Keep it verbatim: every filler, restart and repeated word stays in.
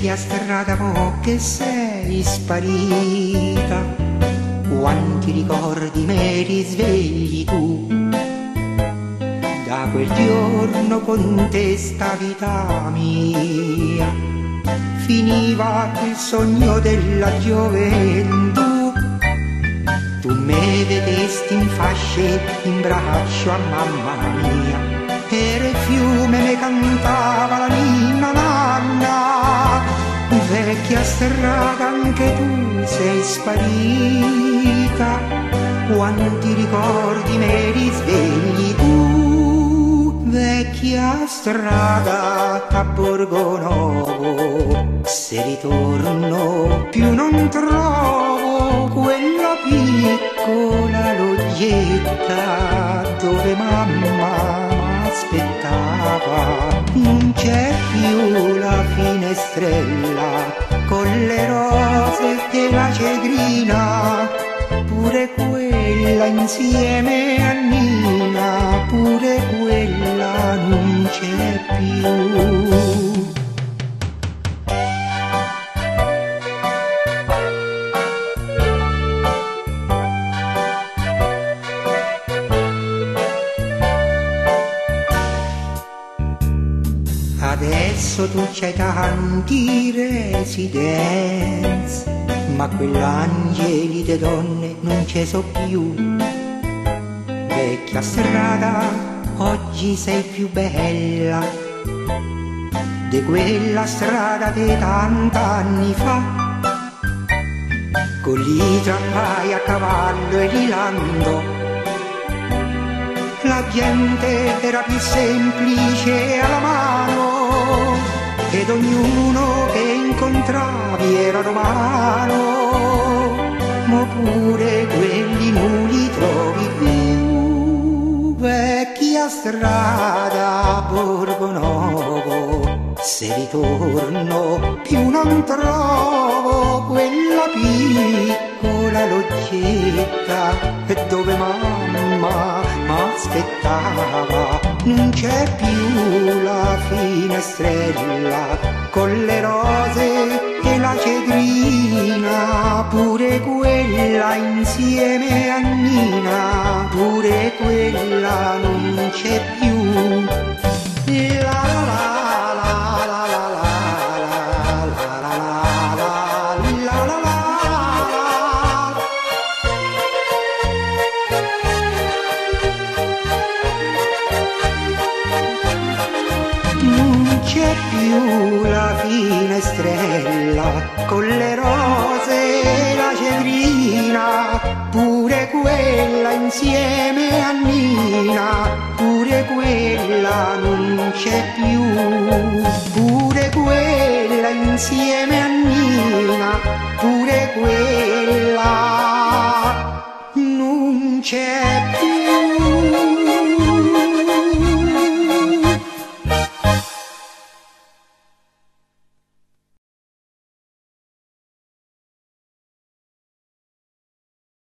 vecchia strada mo che sei sparita, quanti ricordi me risvegli tu. Da quel giorno con te sta vita mia finiva il sogno della gioventù. Tu me vedesti in fasce in braccio a mamma mia, era il fiume me cantava la ninna nanna. Vecchia strada anche tu sei sparita, quanti ricordi me risvegli tu. Vecchia strada a Borgonovo, se ritorno più non trovo quella piccola loggetta dove mamma m'aspettava. Non c'è più la finestrella con le rose e la cedrina, pure quella insieme a Nina, pure quella non c'è più. Adesso tu c'hai tanti residenze, ma quell'angeli de donne non ce so più. Vecchia strada, oggi sei più bella di quella strada di tant'anni fa, con gli tramvai a cavallo e rilando. La gente era più semplice alla mano, ed ognuno che incontravi era romano, ma pure quelli non li trovi più. Vecchia strada a Borgonovo, se ritorno più non trovo quella piccola loggetta dove mamma m'aspettava. Non c'è più la finestrella con le rose e la cedrina, pure quella insieme a Nina, pure quella non c'è più. La la la la la la c'è più la finestrella con le rose e la cedrina, pure quella insieme a Nina, pure quella non c'è più.